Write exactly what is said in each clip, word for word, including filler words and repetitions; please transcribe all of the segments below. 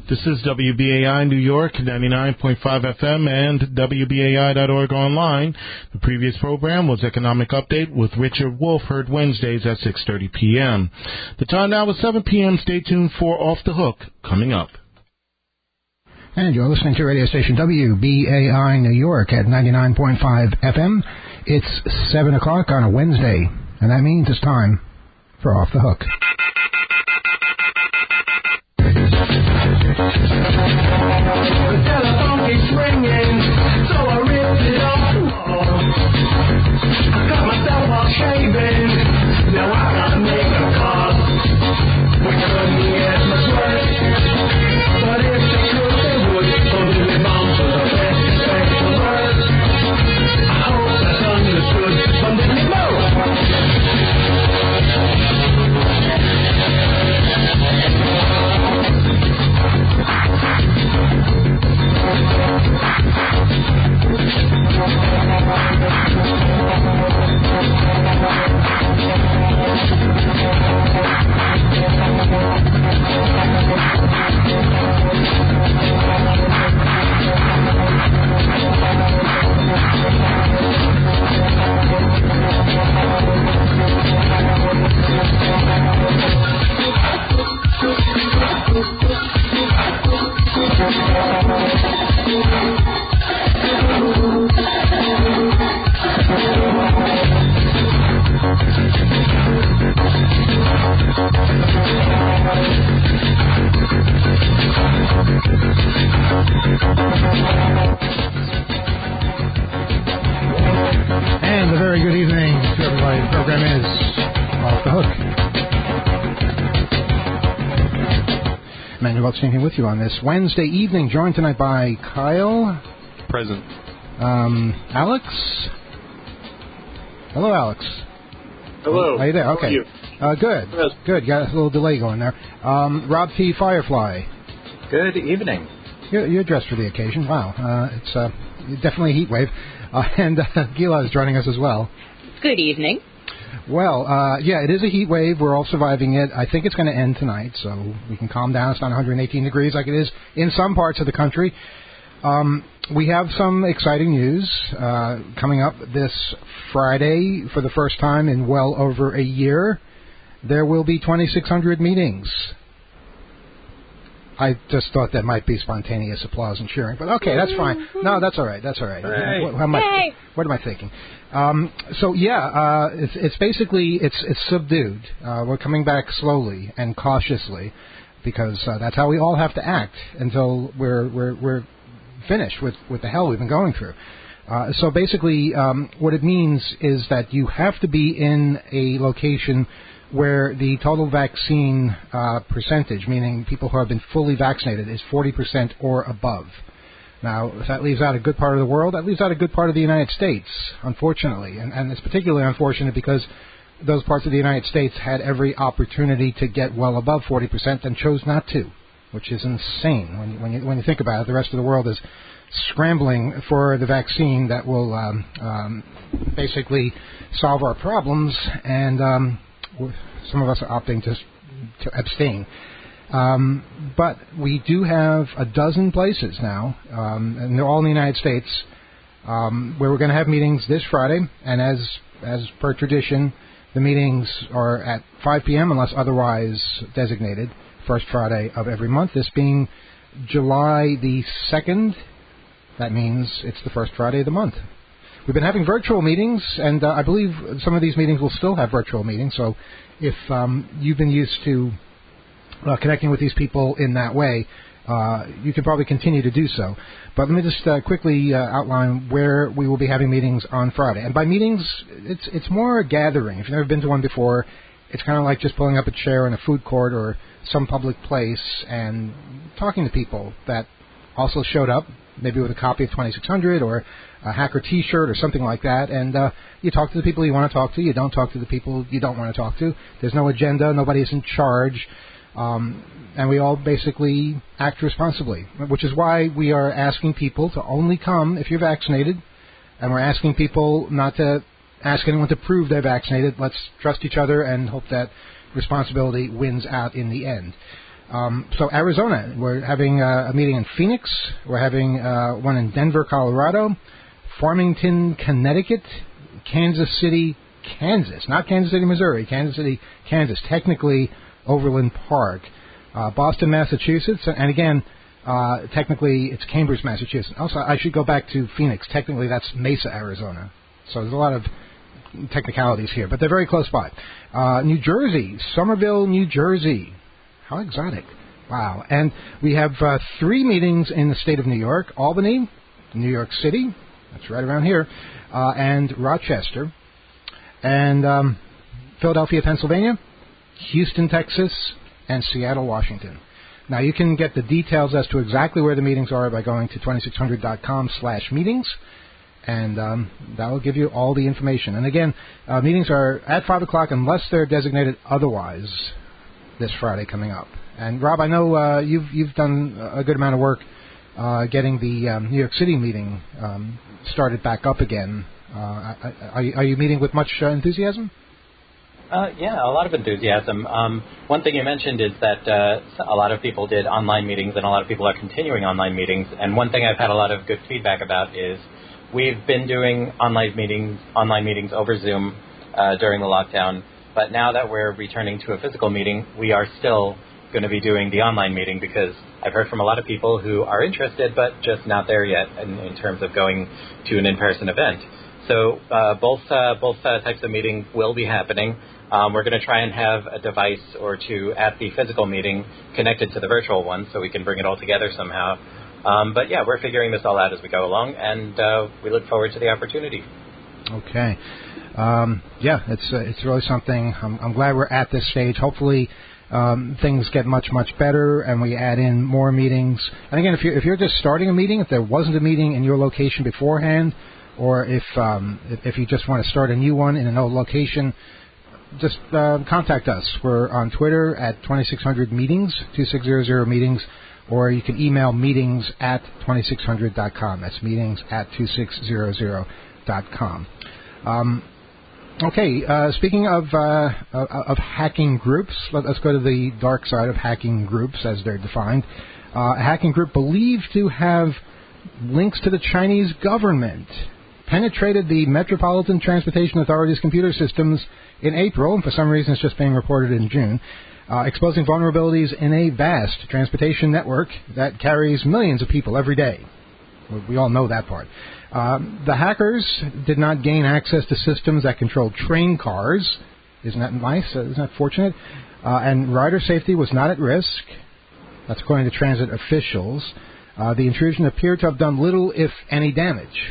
This is W B A I New York, ninety-nine point five F M and W B A I dot org online. The previous program was Economic Update with Richard Wolf, heard Wednesdays at six thirty p.m. The time now is seven p.m. Stay tuned for Off the Hook, coming up. And you're listening to radio station W B A I New York at ninety-nine point five F M. It's seven o'clock on a Wednesday, and that means it's time for Off the Hook. The telephone keeps ringing, so I ripped it off. I got myself all shaving, now I gotta make a call. We couldn't get much worse, but if they could, they would. So do we bound to the best, expect the worst. I hope that's understood, but then we know. And a very good evening to everybody. The program is Off the Hook. Manuel speaking with you on this Wednesday evening, joined tonight by Kyle. Present. Um, Alex. Hello, Alex. Hello. How you there? How Okay. are you? Uh, good. Yes. Good. Got a little delay going there. Um, Rob T. Firefly. Good evening. You're, you're dressed for the occasion. Wow. Uh, it's uh, definitely a heat wave. Uh, and uh, Gila is joining us as well. Good evening. Well, uh, yeah, it is a heat wave. We're all surviving it. I think it's going to end tonight, so we can calm down. It's not one hundred eighteen degrees like it is in some parts of the country. Um, we have some exciting news uh, coming up this Friday for the first time in well over a year. There will be twenty-six hundred meetings. I just thought that might be spontaneous applause and cheering, but okay, that's fine. No, that's all right. That's all right. Hey. What, how am I, what am I thinking? Um, so yeah, uh, it's, it's basically it's it's subdued. Uh, we're coming back slowly and cautiously because uh, that's how we all have to act until we're we're we're finished with with the hell we've been going through. Uh, so basically, um, what it means is that you have to be in a location where the total vaccine uh, percentage, meaning people who have been fully vaccinated, is forty percent or above. Now, if that leaves out a good part of the world, that leaves out a good part of the United States, unfortunately. And, and it's particularly unfortunate because those parts of the United States had every opportunity to get well above forty percent and chose not to, which is insane when you, when you, when you think about it. The rest of the world is scrambling for the vaccine that will um, um, basically solve our problems, and um, some of us are opting to, to abstain. Um, but we do have a dozen places now, um, and they're all in the United States, um, where we're going to have meetings this Friday. And as as per tradition, the meetings are at five p.m. unless otherwise designated, first Friday of every month. This being July the second, that means it's the first Friday of the month. We've been having virtual meetings, and uh, I believe some of these meetings will still have virtual meetings. So if um, you've been used to uh, connecting with these people in that way, uh, you can probably continue to do so. But let me just uh, quickly uh, outline where we will be having meetings on Friday. And by meetings, it's it's more a gathering. If you've never been to one before, it's kind of like just pulling up a chair in a food court or some public place and talking to people that also showed up, maybe with a copy of twenty-six hundred or a hacker T-shirt or something like that, and uh, you talk to the people you want to talk to. You don't talk to the people you don't want to talk to. There's no agenda. Nobody's in charge. Um, and we all basically act responsibly, which is why we are asking people to only come if you're vaccinated, and we're asking people not to ask anyone to prove they're vaccinated. Let's trust each other and hope that responsibility wins out in the end. Um, so Arizona, we're having uh, a meeting in Phoenix. We're having uh, one in Denver, Colorado, Farmington, Connecticut, Kansas City, Kansas, not Kansas City, Missouri, Kansas City, Kansas, technically Overland Park, uh, Boston, Massachusetts, and again, uh, technically it's Cambridge, Massachusetts. Also, I should go back to Phoenix. Technically, that's Mesa, Arizona. So there's a lot of technicalities here, but they're very close by. Uh, New Jersey, Somerville, New Jersey. How exotic. Wow. And we have uh, three meetings in the state of New York: Albany, New York City, that's right around here, uh, and Rochester, and um, Philadelphia, Pennsylvania, Houston, Texas, and Seattle, Washington. Now, you can get the details as to exactly where the meetings are by going to twenty-six hundred dot com slash meetings, and um, that will give you all the information. And again, uh, meetings are at five o'clock unless they're designated otherwise this Friday coming up. And, Rob, I know uh, you've you've done a good amount of work uh, getting the um, New York City meeting um, started back up again. Uh, are, you, are you meeting with much uh, enthusiasm? Uh, yeah, a lot of enthusiasm. Um, one thing you mentioned is that uh, a lot of people did online meetings, and a lot of people are continuing online meetings. And one thing I've had a lot of good feedback about is we've been doing online meetings, online meetings over Zoom uh, during the lockdown. But now that we're returning to a physical meeting, we are still going to be doing the online meeting because I've heard from a lot of people who are interested but just not there yet in, in terms of going to an in-person event. So uh, both uh, both uh, types of meeting will be happening. Um, we're going to try and have a device or two at the physical meeting connected to the virtual one so we can bring it all together somehow. Um, but, yeah, we're figuring this all out as we go along, and uh, we look forward to the opportunity. Okay. Um, yeah, it's uh, it's really something. I'm, I'm glad we're at this stage. Hopefully um, things get much, much better and we add in more meetings. And again, if you're, if you're just starting a meeting, if there wasn't a meeting in your location beforehand, or if, um, if, if you just want to start a new one in an old location, just uh, contact us. We're on Twitter at twenty-six hundred meetings, twenty-six hundred meetings, or you can email meetings at twenty-six hundred dot com. That's meetings at twenty-six hundred dot com. Um, okay, uh, speaking of uh, of hacking groups, let, let's go to the dark side of hacking groups as they're defined. Uh, a hacking group believed to have links to the Chinese government penetrated the Metropolitan Transportation Authority's computer systems in April, and for some reason it's just being reported in June, uh, exposing vulnerabilities in a vast transportation network that carries millions of people every day. We all know that part. Um, the hackers did not gain access to systems that controlled train cars. Isn't that nice? Uh, isn't that fortunate? Uh, and rider safety was not at risk. That's according to transit officials. Uh, the intrusion appeared to have done little, if any, damage.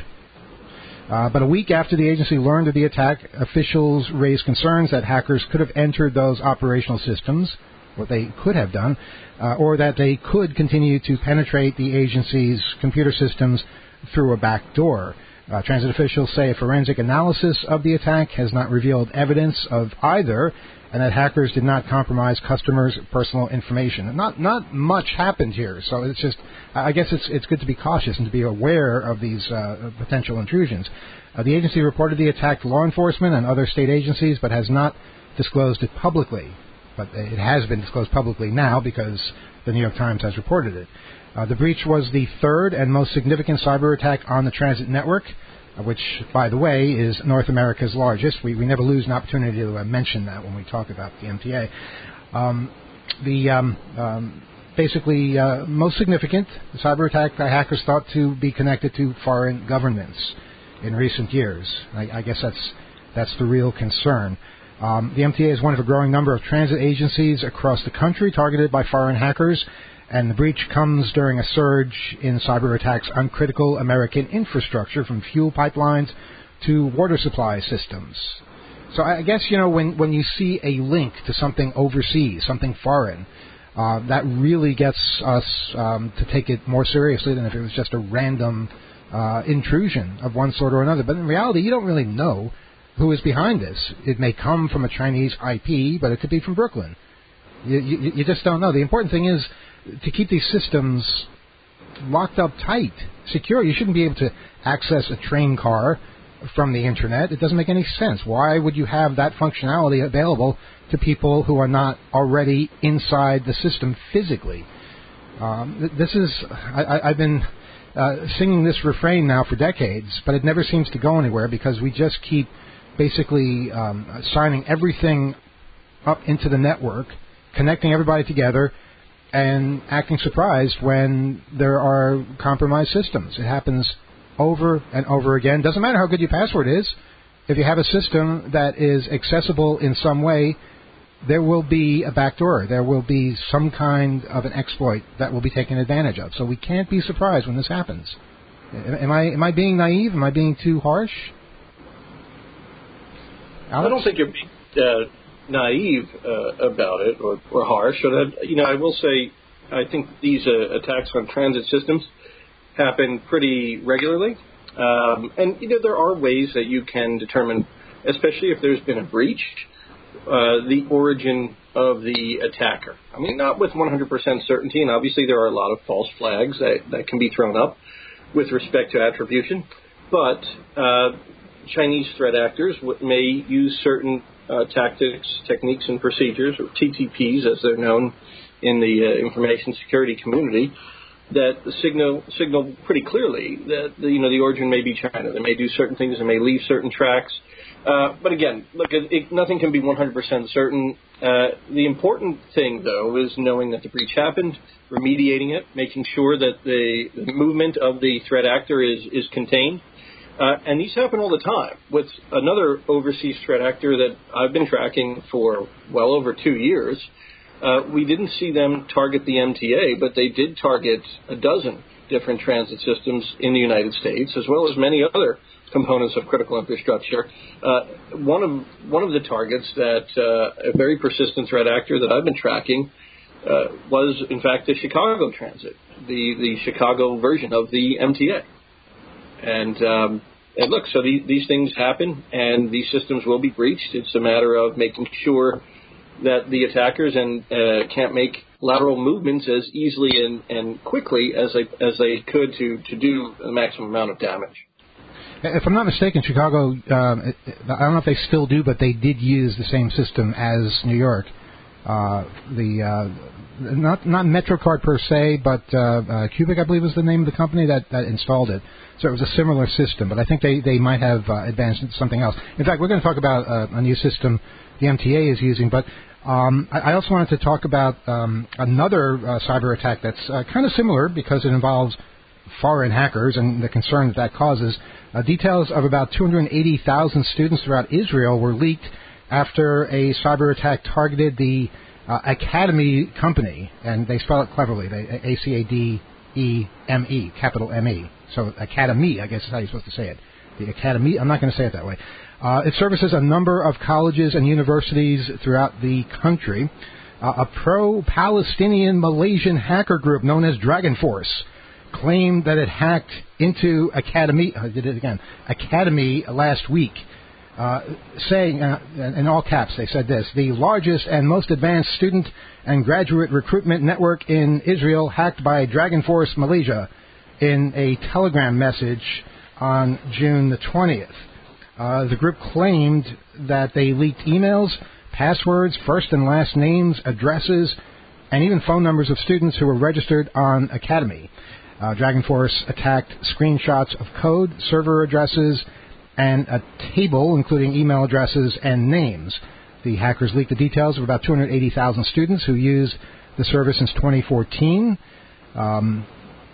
Uh, but a week after the agency learned of the attack, officials raised concerns that hackers could have entered those operational systems, what they could have done, uh, or that they could continue to penetrate the agency's computer systems through a back door. Uh, transit officials say a forensic analysis of the attack has not revealed evidence of either, and that hackers did not compromise customers' personal information. Not not much happened here, so it's just, I guess it's it's good to be cautious and to be aware of these uh, potential intrusions. Uh, the agency reported the attack to law enforcement and other state agencies, but has not disclosed it publicly. But it has been disclosed publicly now because the New York Times has reported it. Uh, the breach was the third and most significant cyber attack on the transit network, which, by the way, is North America's largest. We, we never lose an opportunity to uh, mention that when we talk about the M T A. Um, the um, um, basically uh, most significant cyber attack by hackers thought to be connected to foreign governments in recent years. I, I guess that's that's the real concern. Um, the M T A is one of a growing number of transit agencies across the country targeted by foreign hackers, and the breach comes during a surge in cyber attacks on critical American infrastructure, from fuel pipelines to water supply systems. So I guess, you know, when, when you see a link to something overseas, something foreign, uh, that really gets us um, to take it more seriously than if it was just a random uh, intrusion of one sort or another. But in reality, you don't really know who is behind this. It may come from a Chinese I P, but it could be from Brooklyn. You, you, you just don't know. The important thing is to keep these systems locked up tight, secure. You shouldn't be able to access a train car from the Internet. It doesn't make any sense. Why would you have that functionality available to people who are not already inside the system physically? Um, this is, I, I, I've been uh, singing this refrain now for decades, but it never seems to go anywhere because we just keep basically um, signing everything up into the network, connecting everybody together, and acting surprised when there are compromised systems. It happens over and over again. Doesn't matter how good your password is. If you have a system that is accessible in some way, there will be a backdoor. There will be some kind of an exploit that will be taken advantage of. So we can't be surprised when this happens. Am I am I being naive? Am I being too harsh? Alex? I don't think you're being uh, naive uh, about it or, or harsh. But I, you know, I will say I think these uh, attacks on transit systems happen pretty regularly. Um, and, you know, there are ways that you can determine, especially if there's been a breach, uh, the origin of the attacker. I mean, not with one hundred percent certainty, and obviously there are a lot of false flags that, that can be thrown up with respect to attribution. But uh, Chinese threat actors may use certain uh, tactics, techniques, and procedures, or T T Ps as they're known in the uh, information security community, that signal signal pretty clearly that the, you know the origin may be China. They may do certain things. They may leave certain tracks. Uh, but again, look, it, it, nothing can be one hundred percent certain. Uh, the important thing, though, is knowing that the breach happened, remediating it, making sure that the, the movement of the threat actor is, is contained. Uh, and these happen all the time. With another overseas threat actor that I've been tracking for well over two years, uh, we didn't see them target the M T A, but they did target a dozen different transit systems in the United States, as well as many other components of critical infrastructure. Uh, one of one of the targets that uh, a very persistent threat actor that I've been tracking uh, was, in fact, the Chicago Transit, the, the Chicago version of the M T A. And, um, and look, so the, these things happen, and these systems will be breached. It's a matter of making sure that the attackers and uh, can't make lateral movements as easily and, and quickly as they as they could to, to do the maximum amount of damage. If I'm not mistaken, Chicago, um, I don't know if they still do, but they did use the same system as New York. Uh, the uh, not not MetroCard per se, but uh, uh, Cubic, I believe, was the name of the company that, that installed it. So it was a similar system, but I think they, they might have uh, advanced into something else. In fact, we're going to talk about uh, a new system the M T A is using, but um, I, I also wanted to talk about um, another uh, cyber attack that's uh, kind of similar because it involves foreign hackers and the concern that that causes. Uh, details of about two hundred eighty thousand students throughout Israel were leaked after a cyber attack targeted the uh, Academy company, and they spell it cleverly, they, A C A D E M E, capital M E. So Academy, I guess is how you're supposed to say it. The Academy, I'm not going to say it that way. Uh, it services a number of colleges and universities throughout the country. Uh, a pro-Palestinian Malaysian hacker group known as Dragon Force claimed that it hacked into Academy, I did it again, Academy last week, uh, saying, uh, in all caps, they said this, the largest and most advanced student and graduate recruitment network in Israel hacked by Dragon Force Malaysia in a Telegram message on June the twentieth. Uh, the group claimed that they leaked emails, passwords, first and last names, addresses, and even phone numbers of students who were registered on Academy. Uh, Dragon Force attacked screenshots of code, server addresses, and a table including email addresses and names. The hackers leaked the details of about two hundred eighty thousand students who used the service since twenty fourteen. Um,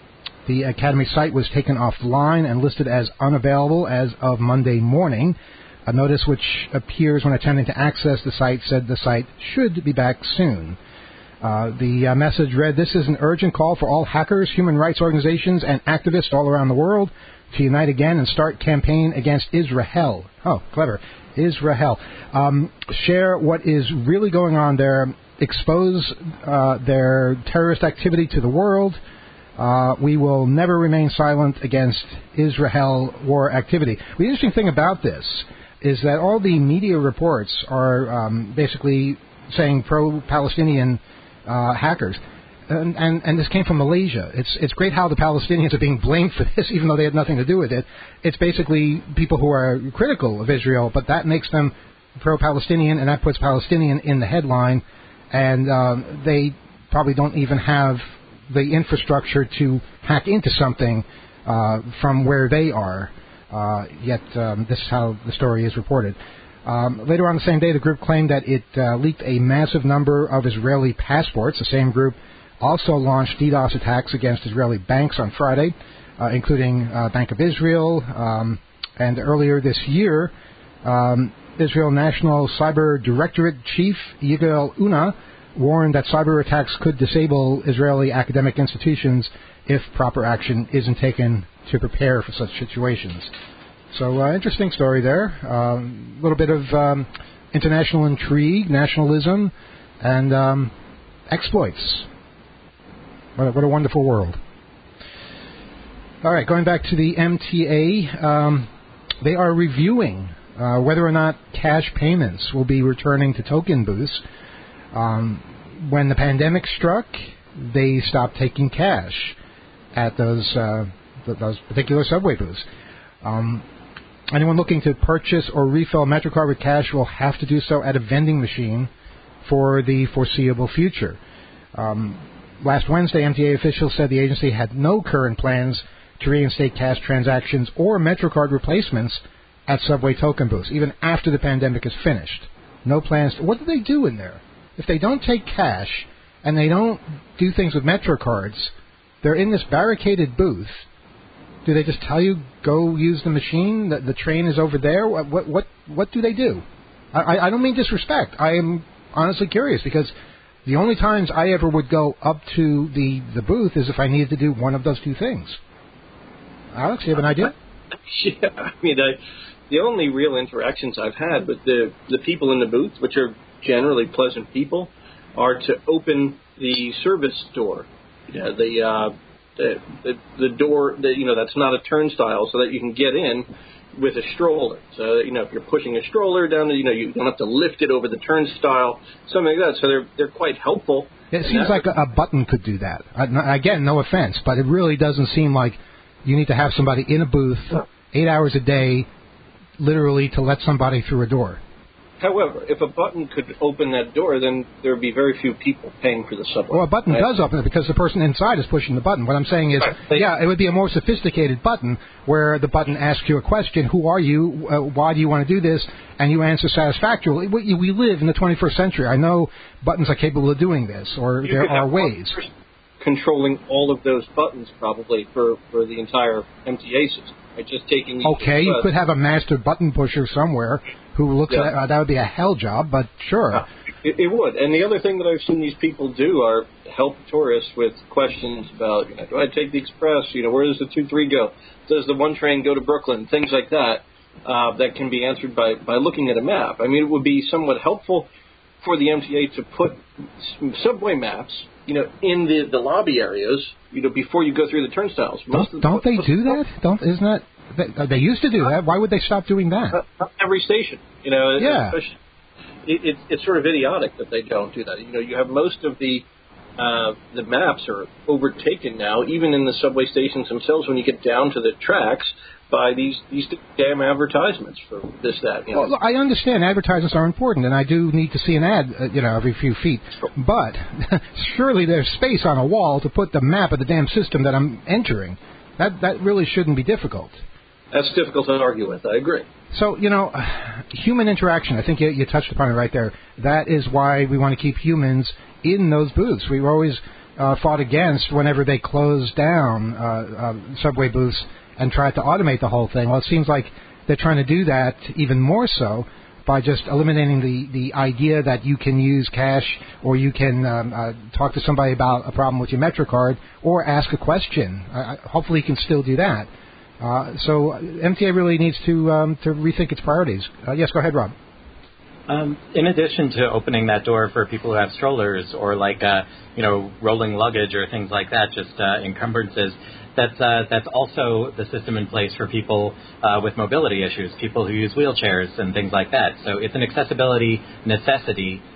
the Academy site was taken offline and listed as unavailable as of Monday morning. A notice which appears when attempting to access the site said the site should be back soon. Uh, the uh, message read, "This is an urgent call for all hackers, human rights organizations, and activists all around the world to unite again and start campaign against Israel." Oh, clever. Israel. Um, share what is really going on there. Expose uh, their terrorist activity to the world. Uh, we will never remain silent against Israel war activity. The interesting thing about this is that all the media reports are um, basically saying pro-Palestinian Uh, hackers. and, and, and this came from Malaysia. It's it's great how the Palestinians are being blamed for this, even though they had nothing to do with it. It's basically people who are critical of Israel, but that makes them pro-Palestinian, and that puts Palestinian in the headline, and um, they probably don't even have the infrastructure to hack into something uh, from where they are. Uh, yet um, this is how the story is reported. Um, later on the same day, the group claimed that it uh, leaked a massive number of Israeli passports. The same group also launched DDoS attacks against Israeli banks on Friday, uh, including uh, Bank of Israel. Um, and earlier this year, um, Israel National Cyber Directorate Chief Yigal Una warned that cyber attacks could disable Israeli academic institutions if proper action isn't taken to prepare for such situations. So, uh, interesting story there. A um, little bit of um, international intrigue, nationalism, and um, exploits. What a, what a wonderful world. All right, going back to the M T A, um, they are reviewing uh, whether or not cash payments will be returning to token booths. Um, when the pandemic struck, they stopped taking cash at those uh, th- those particular subway booths. Um, anyone looking to purchase or refill a MetroCard with cash will have to do so at a vending machine for the foreseeable future. Um, last Wednesday, M T A officials said the agency had no current plans to reinstate cash transactions or MetroCard replacements at subway token booths, even after the pandemic is finished. No plans. To, what do they do in there? If they don't take cash and they don't do things with MetroCards, they're in this barricaded booth. Do they just tell you, go use the machine, the, the train is over there? What what what, what do they do? I, I don't mean disrespect. I am honestly curious, because the only times I ever would go up to the, the booth is if I needed to do one of those two things. Alex, you have an idea? Yeah, I mean, I, the only real interactions I've had with the, the people in the booth, which are generally pleasant people, are to open the service door. Yeah, the, uh, the the the door that, you know, that's not a turnstile, so that you can get in with a stroller. So, you know, if you're pushing a stroller down, you know, you don't have to lift it over the turnstile, something like that. So they're they're quite helpful. It seems like a, a button could do that. I, again, no offense, but it really doesn't seem like you need to have somebody in a booth eight hours a day, literally, to let somebody through a door. However, if a button could open that door, then there would be very few people paying for the subway. Well, a button right? does open it because the person inside is pushing the button. What I'm saying is, right. yeah, it would be a more sophisticated button where the button asks you a question: who are you? Uh, why do you want to do this? And you answer satisfactorily. We, we live in the twenty-first century. I know buttons are capable of doing this, or you there are ways. Controlling all of those buttons probably for, for the entire M T A system. Right? Just taking okay, you could have a master button pusher somewhere who looks yeah. at uh, that would be a hell job, but sure. Uh, it, it would. And the other thing that I've seen these people do are help tourists with questions about, you know, do I take the express? You know, where does the two three go? Does the one train go to Brooklyn? Things like that uh, that can be answered by, by looking at a map. I mean, it would be somewhat helpful for the M T A to put subway maps, you know, in the, the lobby areas, you know, before you go through the turnstiles. Most don't don't the, they do that? Don't isn't that they, they used to do that? Why would they stop doing that? Uh, every station, you know. Yeah. It, it, it's sort of idiotic that they don't do that. You know, you have most of the uh, the maps are overtaken now, even in the subway stations themselves. When you get down to the tracks, by these these damn advertisements for this, that. You know. Well, I understand advertisements are important, and I do need to see an ad, uh, you know, every few feet. But surely there's space on a wall to put the map of the damn system that I'm entering. That that really shouldn't be difficult. That's difficult to argue with. I agree. So, you know, human interaction, I think you, you touched upon it right there. That is why we want to keep humans in those booths. We've always uh, fought against whenever they closed down uh, uh, subway booths and tried to automate the whole thing. Well, it seems like they're trying to do that even more so by just eliminating the, the idea that you can use cash or you can um, uh, talk to somebody about a problem with your MetroCard or ask a question. Uh, hopefully you can still do that. Uh, so M T A really needs to um, to rethink its priorities. Uh, yes, go ahead, Rob. Um, in addition to opening that door for people who have strollers or like uh, you know rolling luggage or things like that, just uh, encumbrances, that's uh, that's also the system in place for people uh, with mobility issues, people who use wheelchairs and things like that. So it's an accessibility necessity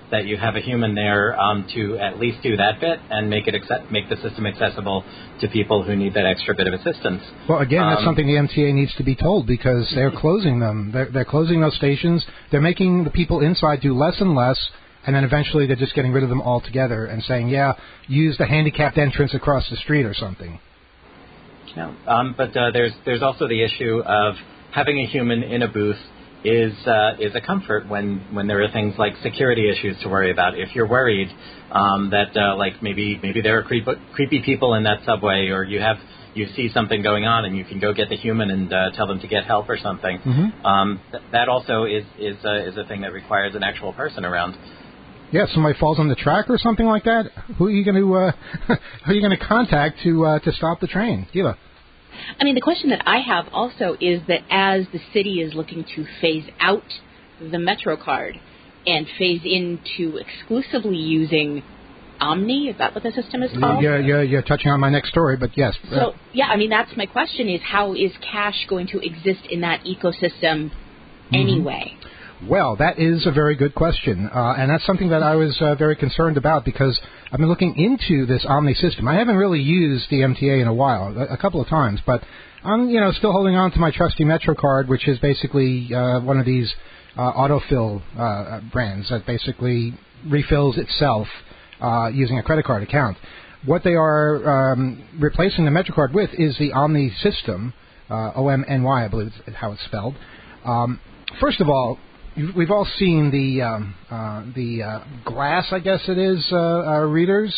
that you have a human there um, to at least do that bit and make it accept, make the system accessible to people who need that extra bit of assistance. Well, again, that's um, something the M T A needs to be told, because they're closing them. They're, they're closing those stations. They're making the people inside do less and less, and then eventually they're just getting rid of them altogether and saying, yeah, use the handicapped entrance across the street or something. Yeah, um, but uh, there's there's also the issue of having a human in a booth is uh, is a comfort when, when there are things like security issues to worry about. If you're worried um, that uh, like maybe maybe there are creep- creepy people in that subway, or you have you see something going on and you can go get the human and uh, tell them to get help or something. Mm-hmm. Um, th- that also is is uh, is a thing that requires an actual person around. Yeah, if somebody falls on the track or something like that, who are you going to uh, who are you going to contact to uh, to stop the train? Gila. I mean, the question that I have also is that as the city is looking to phase out the MetroCard and phase into exclusively using Omni, is that what the system is called? Yeah, yeah, you're touching on my next story, but yes. So, yeah, I mean, that's my question is how is cash going to exist in that ecosystem anyway? Mm-hmm. Well, that is a very good question, uh, and that's something that I was uh, very concerned about, because I've been looking into this Omni system. I haven't really used the M T A in a while, a, a couple of times, but I'm, you know, still holding on to my trusty MetroCard, which is basically uh, one of these uh, autofill uh, brands that basically refills itself uh, using a credit card account. What they are um, replacing the MetroCard with is the Omni system, uh, O M N Y, I believe is how it's spelled. Um, first of all, we've all seen the um, uh, the uh, glass, I guess it is, uh, uh, readers.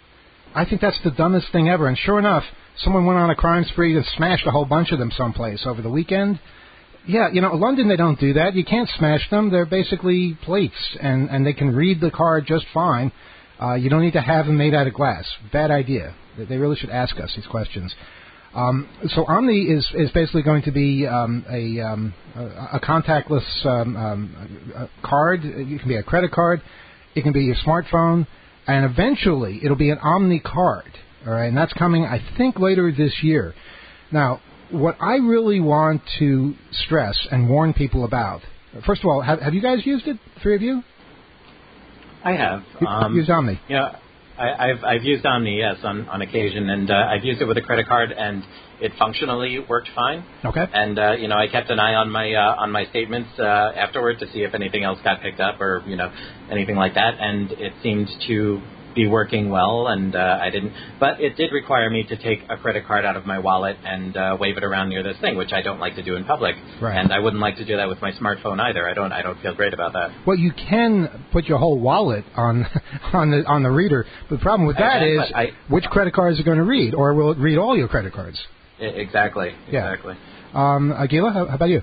I think that's the dumbest thing ever. And sure enough, someone went on a crime spree and smashed a whole bunch of them someplace over the weekend. Yeah, you know, London, they don't do that. You can't smash them. They're basically plates, and, and they can read the card just fine. Uh, you don't need to have them made out of glass. Bad idea. They really should ask us these questions. Um, so Omni is, is basically going to be um, a, um, a, a contactless um, um, a card. It can be a credit card. It can be your smartphone. And eventually it'll be an Omni card. All right, and that's coming, I think, later this year. Now, what I really want to stress and warn people about, first of all, have, have you guys used it, three of you? I have. You, um, used Omni? Yeah. I, I've I've used Omni, yes, on, on occasion, and uh, I've used it with a credit card, and it functionally worked fine. Okay. And uh, you know, I kept an eye on my uh, on my statements uh, afterward to see if anything else got picked up or you know anything like that, and it seemed to be working well, and uh, I didn't. But it did require me to take a credit card out of my wallet and uh, wave it around near this thing, which I don't like to do in public. Right. And I wouldn't like to do that with my smartphone either. I don't. I don't feel great about that. Well, you can put your whole wallet on on the on the reader. But the problem with that I, is I, which credit cards are going to read, or will it read all your credit cards? Exactly. Exactly. Yeah. Um, Agila, how, how about you?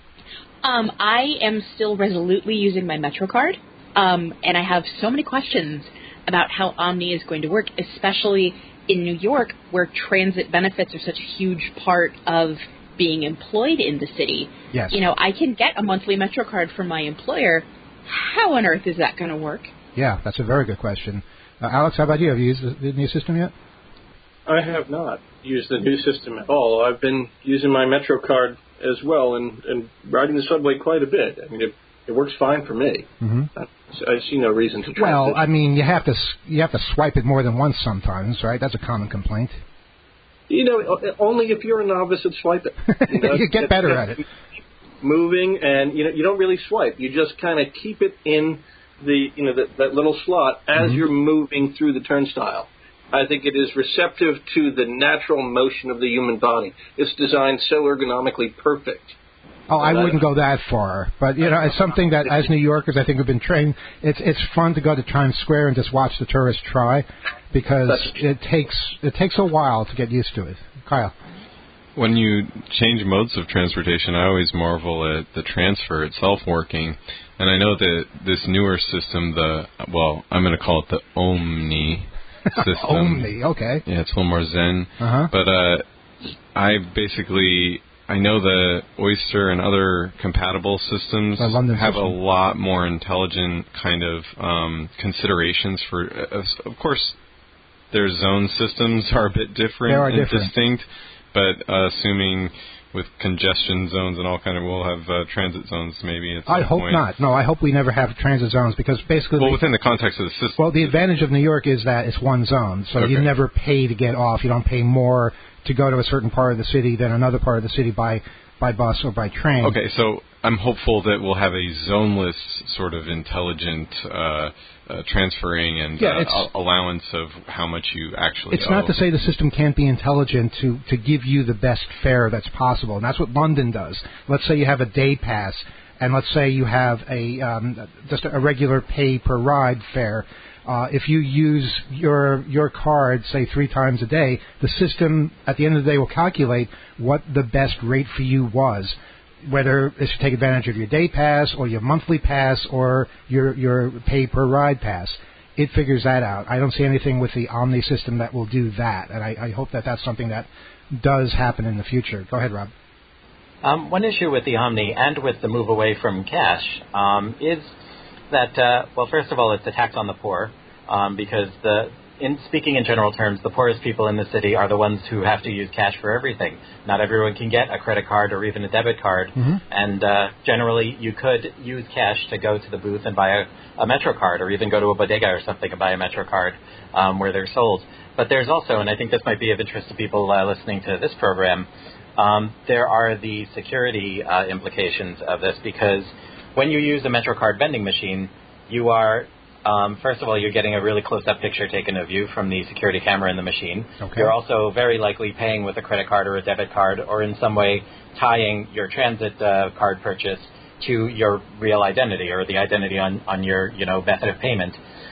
Um, I am still resolutely using my MetroCard, um, and I have so many questions about how Omni is going to work, especially in New York, where transit benefits are such a huge part of being employed in the city. Yes. You know, I can get a monthly MetroCard from my employer. How on earth is that going to work? Yeah, that's a very good question. Uh, Alex, how about you? Have you used the, the new system yet? I have not used the new system at all. I've been using my MetroCard as well and, and riding the subway quite a bit. I mean, it, it works fine for me. Mm-hmm. I, I see no reason to try. Well, I mean, you have to you have to swipe it more than once sometimes, right? That's a common complaint. You know, only if you're a novice at swiping. You, know, you get better at it. Moving, and you know, you don't really swipe. You just kind of keep it in the you know the, that little slot as Mm-hmm. you're moving through the turnstile. I think it is receptive to the natural motion of the human body. It's designed so ergonomically perfect. Oh, I wouldn't go that far, but you know, it's something that as New Yorkers, I think have been trained. It's it's fun to go to Times Square and just watch the tourists try, because it takes it takes a while to get used to it. Kyle, when you change modes of transportation, I always marvel at the transfer itself working, and I know that this newer system, the well, I'm going to call it the Omni system. Omni, okay. Yeah, it's a little more zen, uh-huh. but uh, I basically. I know the Oyster and other compatible systems have system. a lot more intelligent kind of um, considerations for. Uh, of course, their zone systems are a bit different They are and different. distinct, but uh, assuming with congestion zones and all kind of, we'll have uh, transit zones maybe at some I hope point. not. No, I hope we never have transit zones because basically... Well, the, within the context of the system. Well, the advantage of New York is that it's one zone, so Okay. you never pay to get off. You don't pay more to go to a certain part of the city than another part of the city by, by bus or by train. Okay, so I'm hopeful that we'll have a zoneless sort of intelligent uh, uh, transferring and Yeah, uh, it's- a- allowance of how much you actually It's owe. not to say the system can't be intelligent to, to give you the best fare that's possible, and that's what London does. Let's say you have a day pass, and let's say you have a um, just a regular pay per ride fare. Uh, if you use your your card, say three times a day, the system at the end of the day will calculate what the best rate for you was, whether it's to take advantage of your day pass or your monthly pass or your your pay per ride pass. It figures that out. I don't see anything with the Omni system that will do that, and I, I hope that that's something that does happen in the future. Go ahead, Rob. Um, one issue with the Omni and with the move away from cash um, is that, uh, well, first of all, it's a tax on the poor um, because, the, in speaking in general terms, the poorest people in the city are the ones who have to use cash for everything. Not everyone can get a credit card or even a debit card, Mhm. and uh, generally you could use cash to go to the booth and buy a, a Metro card or even go to a bodega or something and buy a Metro card um, where they're sold. But there's also, and I think this might be of interest to people uh, listening to this program, um, there are the security uh, implications of this because when you use a MetroCard vending machine, you are, um, first of all, you're getting a really close-up picture taken of you from the security camera in the machine. Okay. You're also very likely paying with a credit card or a debit card or in some way tying your transit uh, card purchase to your real identity or the identity on, on your, you know, method of payment.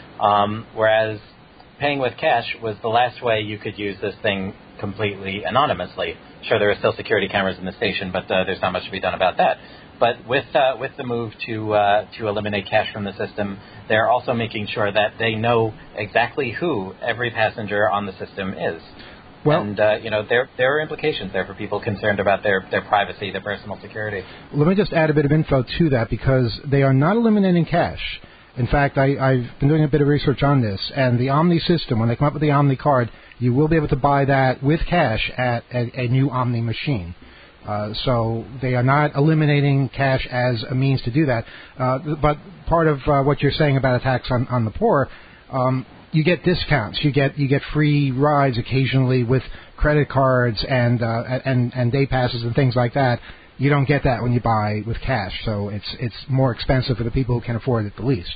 Um, whereas paying with cash was the last way you could use this thing completely anonymously. Sure, there are still security cameras in the station, but uh, there's not much to be done about that. But with uh, with the move to uh, to eliminate cash from the system, they're also making sure that they know exactly who every passenger on the system is. Well, and uh, you know there there are implications there for people concerned about their, their privacy, their personal security. let me just add a bit of info to that because they are not eliminating cash. In fact, I, I've been doing a bit of research on this, and the Omni system, when they come up with the Omni card, you will be able to buy that with cash at a, a new Omni machine. Uh, so they are not eliminating cash as a means to do that. Uh, but part of uh, what you're saying about a tax on, on the poor, um, you get discounts. You get you get free rides occasionally with credit cards and uh, and and day passes and things like that. You don't get that when you buy with cash, so it's it's more expensive for the people who can afford it the least.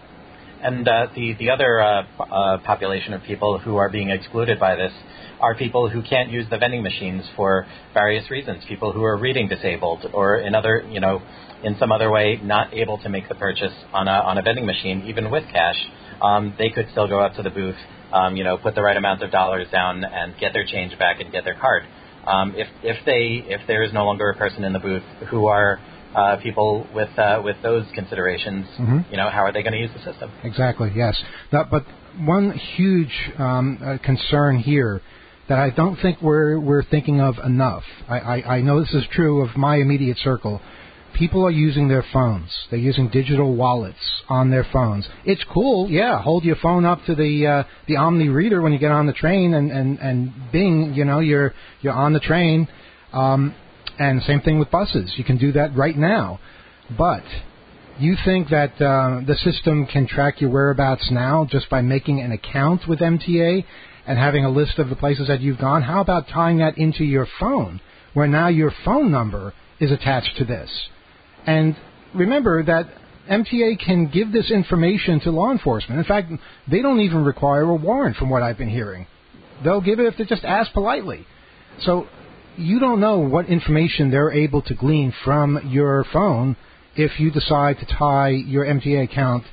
And uh, the the other uh, uh, population of people who are being excluded by this are people who can't use the vending machines for various reasons. People who are reading disabled or in other, you know, in some other way not able to make the purchase on a on a vending machine, even with cash. Um, they could still go out to the booth, um, you know, put the right amount of dollars down and get their change back and get their card. Um, if if they if there is no longer a person in the booth who are uh, people with uh, with those considerations, Mm-hmm. you know, how are they going to use the system? Exactly, yes. That, but one huge um, uh, concern here that I don't think we're we're thinking of enough. I, I, I know this is true of my immediate circle. People are using their phones. They're using digital wallets on their phones. It's cool, yeah. Hold your phone up to the uh, the Omni reader when you get on the train, and, and, and bing, you know, you're you're on the train. Um, and same thing with buses. You can do that right now. But you think that uh, the system can track your whereabouts now just by making an account with M T A and having a list of the places that you've gone? How about tying that into your phone, where now your phone number is attached to this? And remember that M T A can give this information to law enforcement. In fact, they don't even require a warrant from what I've been hearing. They'll give it if they just ask politely. So you don't know what information they're able to glean from your phone if you decide to tie your M T A account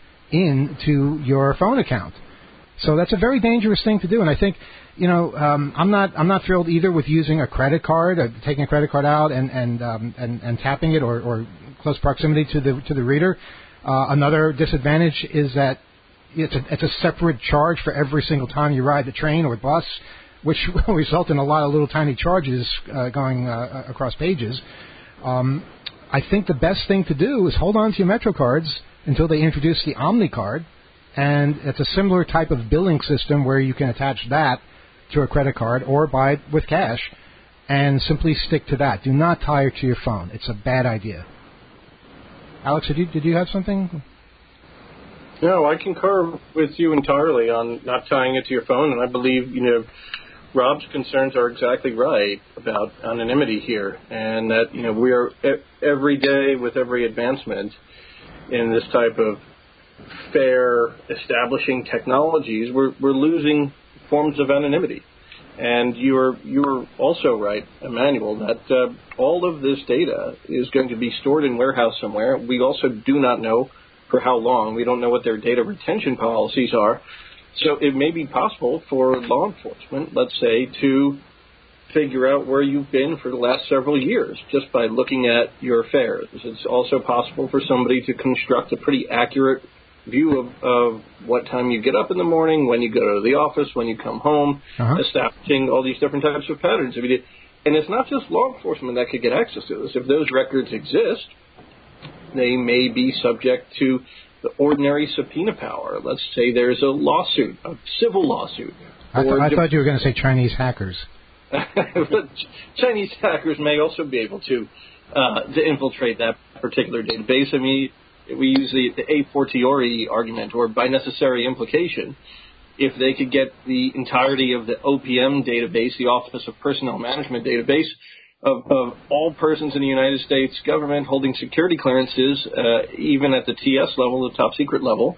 into your phone account. So that's a very dangerous thing to do. And I think, you know, um, I'm not I'm not thrilled either with using a credit card, or taking a credit card out and and um, and, and tapping it, or, or close proximity to the to the reader. Uh, another disadvantage is that it's a, it's a separate charge for every single time you ride the train or bus, which will result in a lot of little tiny charges uh, going uh, across pages. Um, I think the best thing to do is hold on to your Metro cards until they introduce the Omni card, and it's a similar type of billing system where you can attach that to a credit card or buy it with cash. and simply stick to that. Do not tie it to your phone. It's a bad idea. Alex, did you, did you have something? No, I concur with you entirely on not tying it to your phone, and I believe, you know, Rob's concerns are exactly right about anonymity here, and that, you know, we are every day with every advancement in this type of fair establishing technologies, we're we're losing forms of anonymity. And you're you're also right, Emmanuel, that uh, all of this data is going to be stored in warehouse somewhere. We also do not know for how long. We don't know what their data retention policies are. So it may be possible for law enforcement, let's say, to figure out where you've been for the last several years just by looking at your affairs. It's also possible for somebody to construct a pretty accurate view of, of what time you get up in the morning, when you go to the office, when you come home, uh-huh. establishing all these different types of patterns. I mean, and it's not just law enforcement that could get access to this. If those records exist, they may be subject to the ordinary subpoena power. Let's say there's a lawsuit, a civil lawsuit. I, th- I thought you were going to say Chinese hackers. Chinese hackers may also be able to uh, to infiltrate that particular database. I mean, we use the, the a fortiori argument, or by necessary implication. If they could get the entirety of the O P M database, the Office of Personnel Management database, of, of all persons in the United States government holding security clearances, uh, even at the T S level, the top secret level,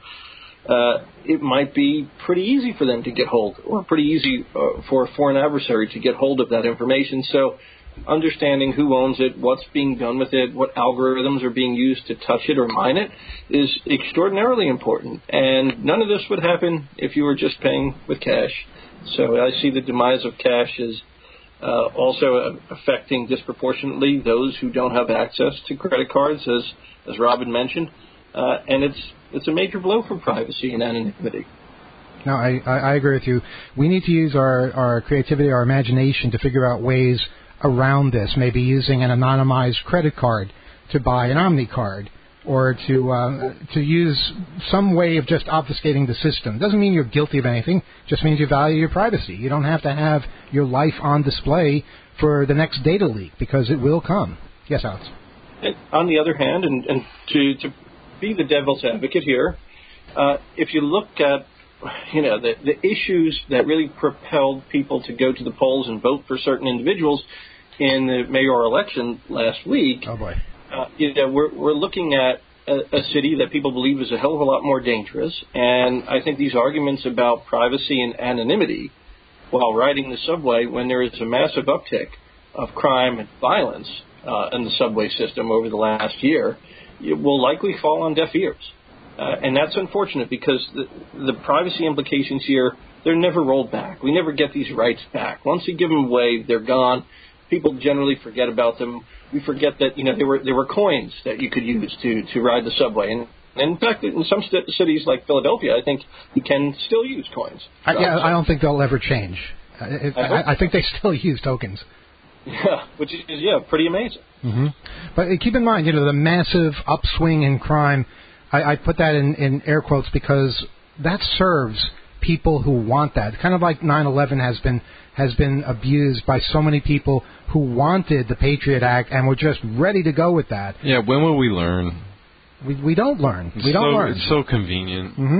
uh, it might be pretty easy for them to get hold, or pretty easy uh, for a foreign adversary to get hold of that information. So understanding who owns it, what's being done with it, what algorithms are being used to touch it or mine it is extraordinarily important. And none of this would happen if you were just paying with cash. So I see the demise of cash as uh, also affecting disproportionately those who don't have access to credit cards, as as Robin mentioned. Uh, and it's it's a major blow for privacy and anonymity. No, I, I, I agree with you. We need to use our, our creativity, our imagination to figure out ways around this, maybe using an anonymized credit card to buy an Omni card, or to uh, to use some way of just obfuscating the system. Doesn't mean you're guilty of anything, just means you value your privacy. You don't have to have your life on display for the next data leak, because it will come. Yes, Alex? And on the other hand, and, and to, to be the devil's advocate here, uh, if you look at you know, the, the issues that really propelled people to go to the polls and vote for certain individuals in the mayoral election last week, oh boy. Uh, you know, we're, we're looking at a, a city that people believe is a hell of a lot more dangerous. And I think these arguments about privacy and anonymity while riding the subway, when there is a massive uptick of crime and violence uh, in the subway system over the last year, it will likely fall on deaf ears. Uh, and that's unfortunate, because the, the privacy implications here, they're never rolled back. We never get these rights back. Once you give them away, they're gone. People generally forget about them. We forget that, you know, there were there were coins that you could use to, to ride the subway. And, and in fact, in some st- cities like Philadelphia, I think you can still use coins. I, yeah, I don't think they'll ever change. Uh, it, I, I, I think they still use tokens. Yeah, which is, yeah, pretty amazing. Mm-hmm. But keep in mind, you know, the massive upswing in crime, I, I put that in, in air quotes because that serves people who want that. Kind of like nine eleven has been has been abused by so many people who wanted the Patriot Act and were just ready to go with that. Yeah, when will we learn? We we don't learn. It's we don't so, learn. It's so convenient. Mm-hmm.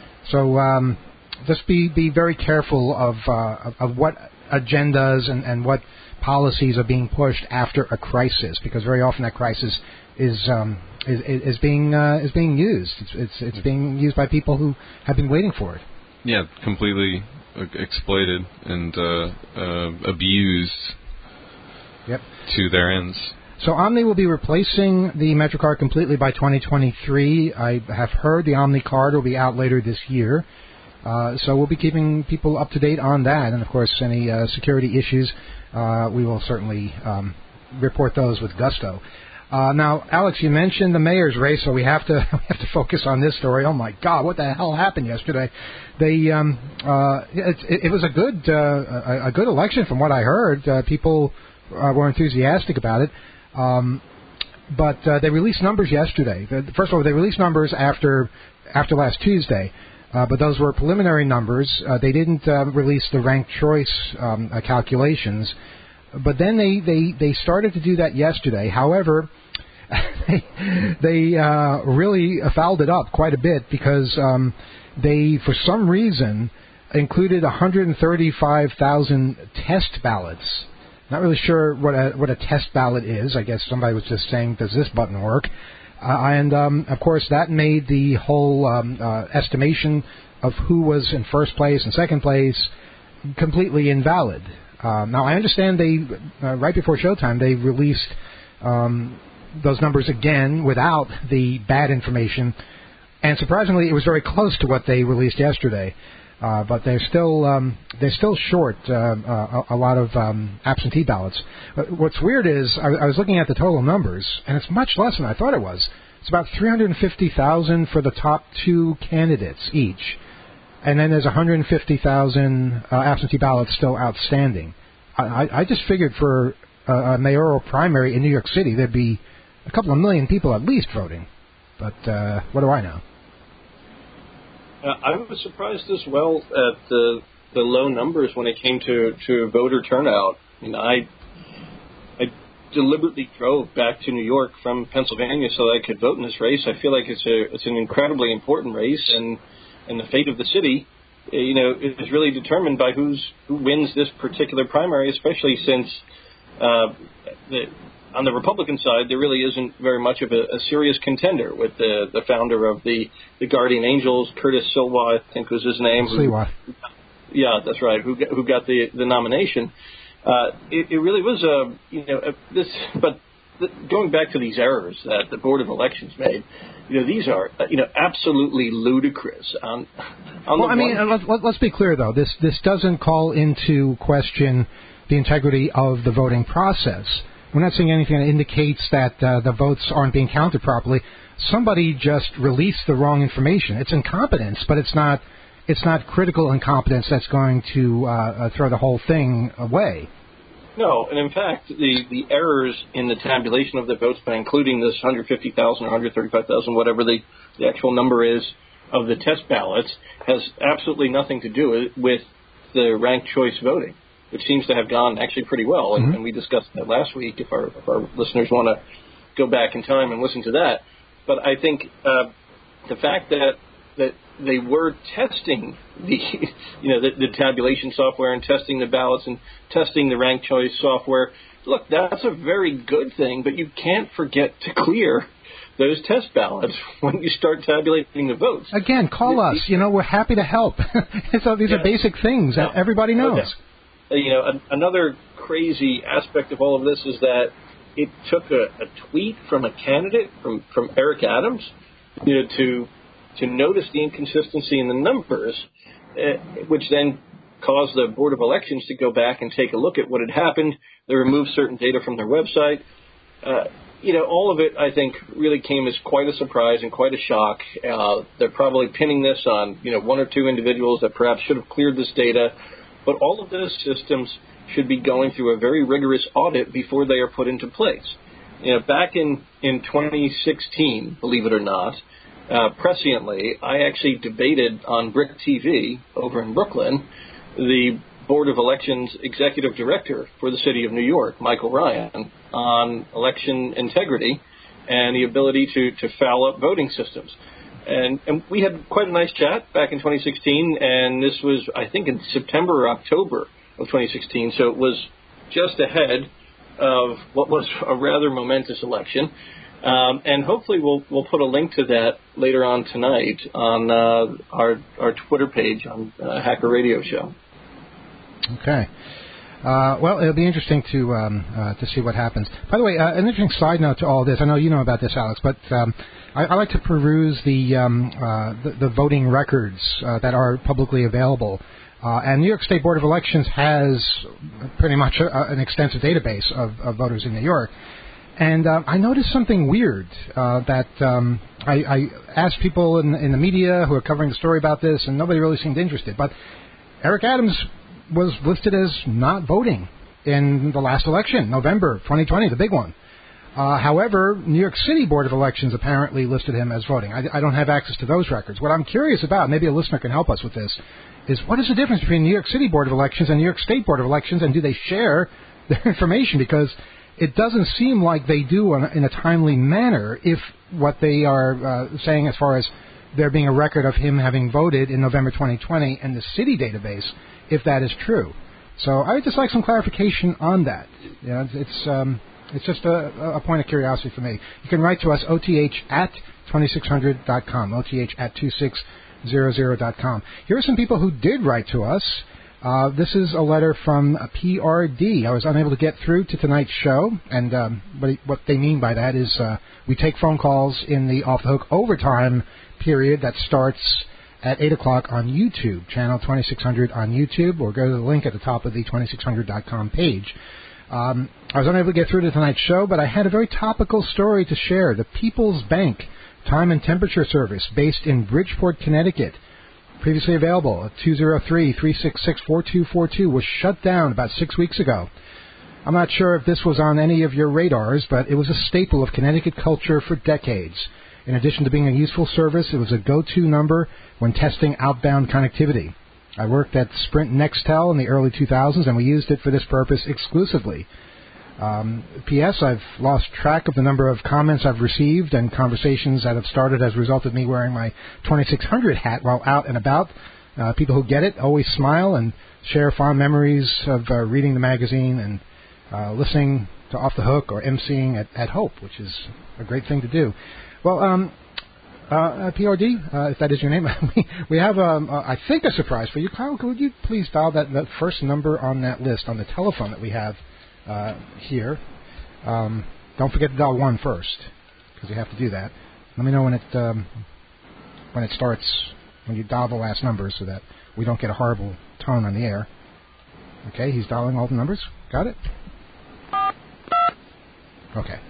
So um, just be be very careful of uh, of, of what agendas and, and what policies are being pushed after a crisis, because very often that crisis is um, is, is being uh, is being used. It's, it's it's being used by people who have been waiting for it. Yeah, completely exploited and uh, uh, abused yep. to their ends. So Omni will be replacing the MetroCard completely by twenty twenty-three. I have heard the Omni card will be out later this year. Uh, so we'll be keeping people up to date on that. And, of course, any uh, security issues, uh, we will certainly um, report those with gusto. Uh, now, Alex, you mentioned the mayor's race, so we have to we have to focus on this story. Oh my God, what the hell happened yesterday? They um, uh, it, it was a good uh, a, a good election from what I heard. Uh, people uh, were enthusiastic about it, um, but uh, they released numbers yesterday. First of all, they released numbers after after last Tuesday, uh, but those were preliminary numbers. Uh, they didn't uh, release the ranked choice um, uh, calculations. but then they, they, they started to do that yesterday. However, they, they uh, really fouled it up quite a bit because um, they, for some reason, included one hundred thirty-five thousand test ballots. Not really sure what a what a test ballot is. I guess somebody was just saying, does this button work? Uh, and, um, of course, that made the whole um, uh, estimation of who was in first place and second place completely invalid. Uh, now, I understand they, uh, right before showtime, they released um, those numbers again without the bad information. And surprisingly, it was very close to what they released yesterday. Uh, but they're still um, they're still short uh, uh, a lot of um, absentee ballots. What's weird is I, I was looking at the total numbers, and it's much less than I thought it was. It's about three hundred fifty thousand for the top two candidates each, and then there's one hundred fifty thousand uh, absentee ballots still outstanding. I, I, I just figured for a, a mayoral primary in New York City there'd be a couple of million people at least voting, but uh, what do I know? Uh, I was surprised as well at the the low numbers when it came to, to voter turnout. I mean, I I deliberately drove back to New York from Pennsylvania so that I could vote in this race. I feel like it's a it's an incredibly important race, and and the fate of the city, you know, is really determined by who's who wins this particular primary, especially since uh, the. On the Republican side, there really isn't very much of a, a serious contender with the, the founder of the, the Guardian Angels, Curtis Sliwa, I think was his name. Sliwa. Yeah, that's right. Who got, who got the the nomination? Uh, it, it really was a you know a, this, but the, going back to these errors that the Board of Elections made, you know these are you know absolutely ludicrous. On, on well, the I mean, one, let, let's be clear though. This this doesn't call into question the integrity of the voting process. We're not seeing anything that indicates that uh, the votes aren't being counted properly. Somebody just released the wrong information. It's incompetence, but it's not it's not critical incompetence that's going to uh, uh, throw the whole thing away. No, and in fact, the, the errors in the tabulation of the votes by including this one hundred fifty thousand or one hundred thirty-five thousand, whatever the, the actual number is, of the test ballots has absolutely nothing to do with the ranked choice voting, which seems to have gone actually pretty well, and, mm-hmm. and we discussed that last week, if our, if our listeners want to go back in time and listen to that. But I think uh, the fact that that they were testing the, you know, the, the tabulation software and testing the ballots and testing the ranked choice software, look, that's a very good thing, but you can't forget to clear those test ballots when you start tabulating the votes. Again, call us. You know, we're happy to help. So these yeah. are basic things that no. everybody knows. Okay. You know, an, another crazy aspect of all of this is that it took a, a tweet from a candidate, from, from Eric Adams, you know, to to notice the inconsistency in the numbers, uh, which then caused the Board of Elections to go back and take a look at what had happened. They removed certain data from their website. Uh, you know, all of it, I think, really came as quite a surprise and quite a shock. Uh, they're probably pinning this on, you know, one or two individuals that perhaps should have cleared this data. But all of those systems should be going through a very rigorous audit before they are put into place. You know, back in, in twenty sixteen, believe it or not, uh, presciently, I actually debated on Brick T V over in Brooklyn the Board of Elections executive director for the city of New York, Michael Ryan, on election integrity and the ability to, to foul up voting systems. And, and we had quite a nice chat back in twenty sixteen, and this was, I think, in September or October of twenty sixteen, so it was just ahead of what was a rather momentous election. Um, and hopefully we'll we'll put a link to that later on tonight on uh, our our Twitter page on uh, Hacker Radio Show. Okay. Uh, well, it'll be interesting to um, uh, to see what happens. By the way, uh, an interesting side note to all this. I know you know about this, Alex, but um, I, I like to peruse the um, uh, the, the voting records uh, that are publicly available. Uh, and New York State Board of Elections has pretty much a, an extensive database of, of voters in New York. And uh, I noticed something weird uh, that um, I, I asked people in, in the media who are covering the story about this, and nobody really seemed interested. But Eric Adams was listed as not voting in the last election, November twenty twenty, the big one. Uh, however, New York City Board of Elections apparently listed him as voting. I, I don't have access to those records. What I'm curious about, maybe a listener can help us with this, is what is the difference between New York City Board of Elections and New York State Board of Elections, and do they share their information, because it doesn't seem like they do in a, in a timely manner if what they are uh, saying as far as there being a record of him having voted in November twenty twenty in the city database, if that is true. So I would just like some clarification on that. You know, it's it's, um, it's just a, a point of curiosity for me. You can write to us, O T H at twenty-six hundred dot com, O T H at twenty-six hundred dot com. Here are some people who did write to us. Uh, this is a letter from a P R D. I was unable to get through to tonight's show, and um, what, what they mean by that is uh, we take phone calls in the Off the Hook overtime period that starts at eight o'clock on YouTube, channel twenty-six hundred on YouTube, or go to the link at the top of the twenty-six hundred dot com page. Um, I was unable to get through to tonight's show, but I had a very topical story to share. The People's Bank Time and Temperature Service, based in Bridgeport, Connecticut, previously available at two oh three, three six six, four two four two, was shut down about six weeks ago. I'm not sure if this was on any of your radars, but it was a staple of Connecticut culture for decades. In addition to being a useful service, it was a go-to number when testing outbound connectivity. I worked at Sprint Nextel in the early two thousands, and we used it for this purpose exclusively. Um, P S. I've lost track of the number of comments I've received and conversations that have started as a result of me wearing my twenty-six hundred hat while out and about. Uh, people who get it always smile and share fond memories of uh, reading the magazine and uh, listening to Off the Hook or emceeing at, at Hope, which is a great thing to do. Well, um, uh, P R D, uh, if that is your name, we have, um, uh, I think, a surprise for you. Kyle, could you please dial that, that first number on that list on the telephone that we have Uh, here. Um, don't forget to dial one first, because you have to do that. Let me know when it um, when it starts, when you dial the last number, so that we don't get a horrible tone on the air. Okay, he's dialing all the numbers. Got it? Okay.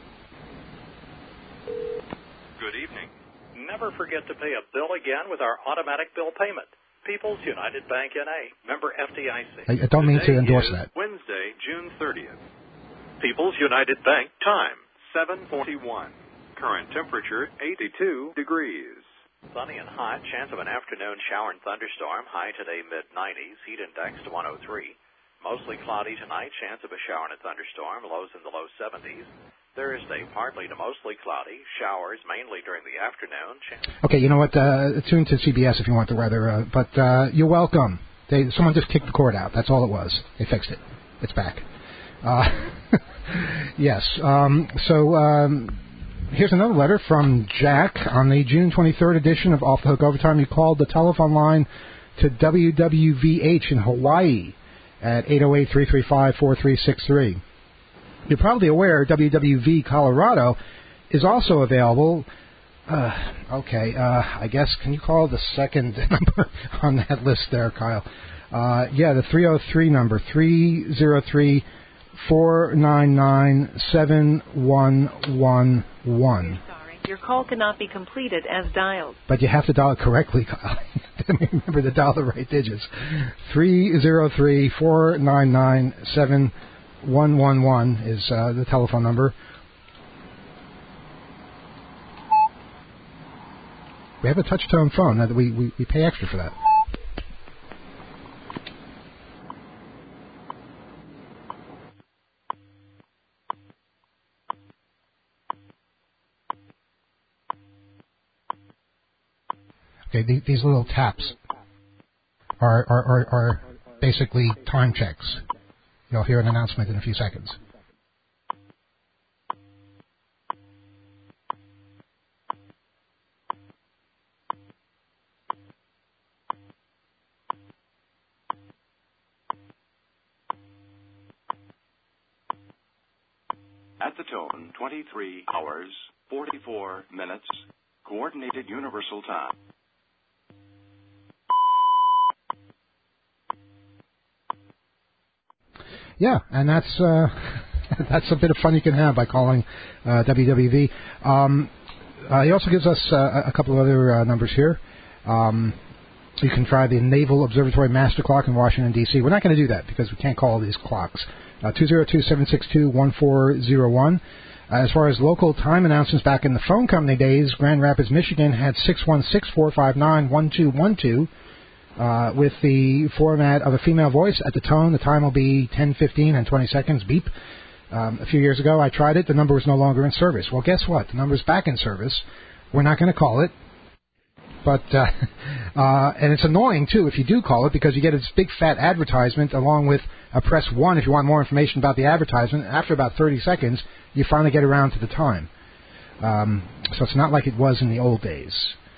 Good evening. Never forget to pay a bill again with our automatic bill payment. People's United Bank N A, member F D I C. I, I don't mean Today to endorse is that. Wednesday, June thirtieth. People's United Bank time, seven forty-one. Current temperature, eighty-two degrees. Sunny and hot, chance of an afternoon shower and thunderstorm. High today, mid nineties, heat index to one oh three. Mostly cloudy tonight, chance of a shower and a thunderstorm. Lows in the low seventies. Thursday, partly to mostly cloudy. Showers mainly during the afternoon. Okay, you know what? Uh, tune to C B S if you want the weather. Uh, but uh, you're welcome. They, someone just kicked the cord out. That's all it was. They fixed it. It's back. Uh, yes. Um, so um, here's another letter from Jack on the June twenty-third edition of Off the Hook Overtime. You called the telephone line to W W V H in Hawaii at eight oh eight, three three five, four three six three. You're probably aware W W V Colorado is also available. Uh, okay, uh, I guess, can you call the second number on that list there, Kyle? Uh, yeah, the three oh three number, three oh three, four nine nine, seven one one one. Sorry, your call cannot be completed as dialed. But you have to dial it correctly, Kyle. Remember to dial the right digits. three oh three, four nine nine, seven one one one is uh, the telephone number. We have a touch-tone phone. Now, we, we, we pay extra for that. Okay, th- these little taps are, are, are, are basically time checks. You'll hear an announcement in a few seconds. At the tone, twenty-three hours, forty-four minutes, Coordinated Universal Time. Yeah, and that's uh, that's a bit of fun you can have by calling uh, W W V. Um, uh, he also gives us uh, a couple of other uh, numbers here. Um, you can try the Naval Observatory Master Clock in Washington, D C We're not going to do that because we can't call these clocks. Uh, two oh two, seven six two, one four oh one. Uh, as far as local time announcements back in the phone company days, Grand Rapids, Michigan had six one six, four five nine, one two one two. uh, with the format of a female voice at the tone. The time will be ten fifteen and twenty seconds, beep. Um, a few years ago, I tried it. The number was no longer in service. Well, guess what? The number's back in service. We're not going to call it. But, uh, uh, and it's annoying, too, if you do call it, because you get this big fat advertisement along with a press one if you want more information about the advertisement. After about thirty seconds, you finally get around to the time. Um, so it's not like it was in the old days.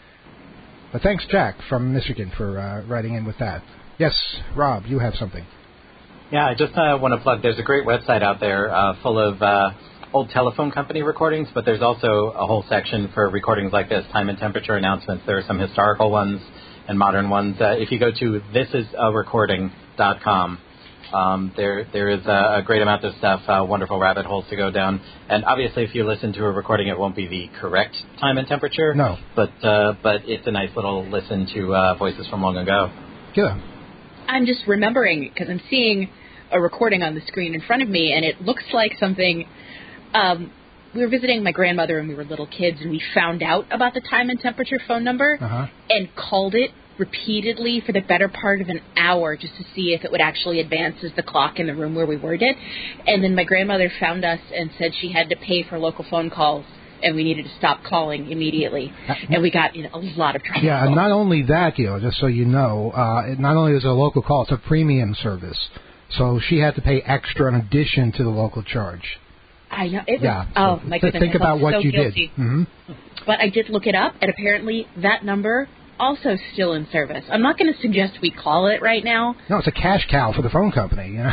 But thanks, Jack, from Michigan, for uh, writing in with that. Yes, Rob, you have something. Yeah, I just uh, want to plug, there's a great website out there uh, full of uh, old telephone company recordings, but there's also a whole section for recordings like this, time and temperature announcements. There are some historical ones and modern ones. Uh, if you go to this is a recording dot com, um, there there is a, a great amount of stuff, uh, wonderful rabbit holes to go down. And obviously, if you listen to a recording, it won't be the correct time and temperature. No. But uh, but it's a nice little listen to uh, voices from long ago. Yeah. I'm just remembering, because I'm seeing a recording on the screen in front of me, and it looks like something... Um, we were visiting my grandmother when we were little kids, and we found out about the time and temperature phone number uh-huh. and called it repeatedly for the better part of an hour just to see if it would actually advance as the clock in the room where we were did. And then my grandmother found us and said she had to pay for local phone calls, and we needed to stop calling immediately. And we got in a lot of trouble. Yeah, and not only that, you know, just so you know, uh, it not only is it a local call, it's a premium service. So she had to pay extra in addition to the local charge. I know. It was, yeah. Oh, so my goodness. Think about what so you guilty. did. Mm-hmm. But I did look it up, and apparently that number also still in service. I'm not going to suggest we call it right now. No, it's a cash cow for the phone company. You know,